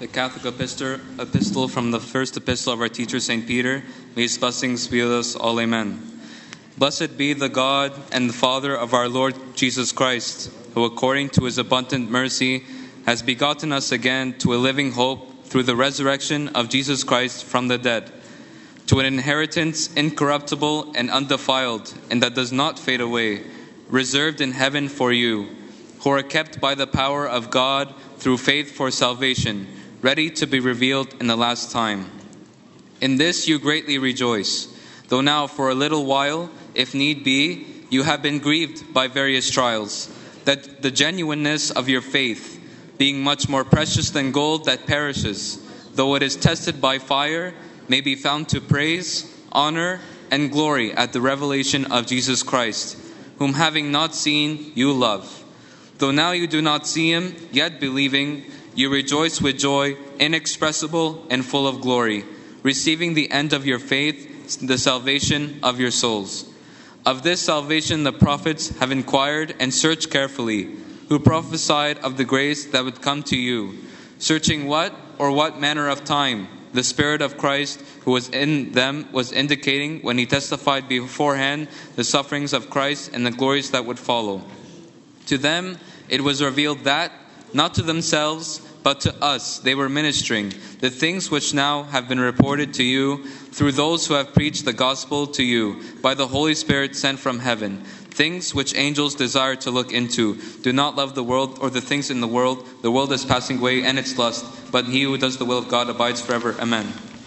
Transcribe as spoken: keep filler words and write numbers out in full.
The Catholic epistle, epistle from the first epistle of our teacher, Saint Peter. May his blessings be with us all. Amen. Blessed be the God and the Father of our Lord Jesus Christ, who according to his abundant mercy has begotten us again to a living hope through the resurrection of Jesus Christ from the dead, to an inheritance incorruptible and undefiled, and that does not fade away, reserved in heaven for you, who are kept by the power of God through faith for salvation, ready to be revealed in the last time. In this you greatly rejoice, though now for a little while, if need be, you have been grieved by various trials, that the genuineness of your faith, being much more precious than gold that perishes, though it is tested by fire, may be found to praise, honor, and glory at the revelation of Jesus Christ, whom having not seen, you love. Though now you do not see him, yet believing, you rejoice with joy inexpressible and full of glory, receiving the end of your faith, the salvation of your souls. Of this salvation the prophets have inquired and searched carefully, who prophesied of the grace that would come to you, searching what or what manner of time the Spirit of Christ who was in them was indicating when he testified beforehand the sufferings of Christ and the glories that would follow. To them it was revealed that, not to themselves, but to us they were ministering the things which now have been reported to you through those who have preached the gospel to you by the Holy Spirit sent from heaven, things which angels desire to look into. Do not love the world or the things in the world. The world is passing away and its lust, but he who does the will of God abides forever. Amen.